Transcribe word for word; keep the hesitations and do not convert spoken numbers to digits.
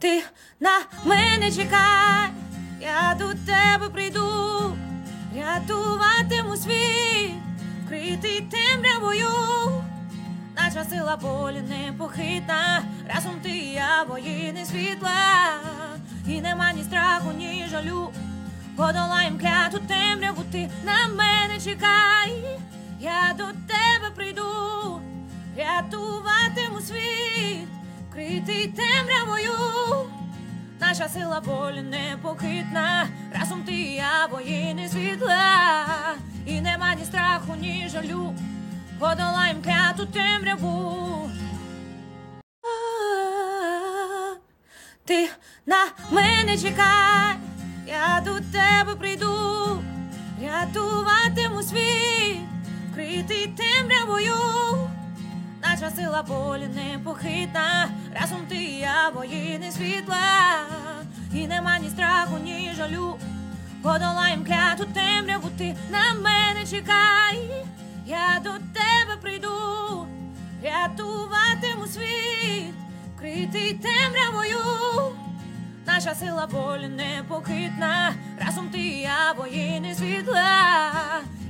Ти на мене чекай, я до тебе прийду, рятуватиму світ, вкритий темрявою. Наша сила болі непохитна, разом ти і я воїни світла. І нема ні страху, ні жалю, подолаєм кляту темряву. Ти на мене чекай, я до тебе прийду, рятуватиму світ, вкритий темрявою. Наша сила болі непохитна, разом ти і я воїни світла. І нема ні страху, ні жалю, подолаєм кляту темряву. Ти на мене чекай, я до тебе прийду, рятуватиму світ, вкритий темрявою. Наша сила болі непохитна, разом ти і я воїни світла. І нема ні страху, ні жалю, подолаєм кляту темряву. Ти на мене чекай, я до тебе прийду, рятуватиму світ, вкритий темрявою. Наша сила болі непохитна, разом ти і я воїни світла.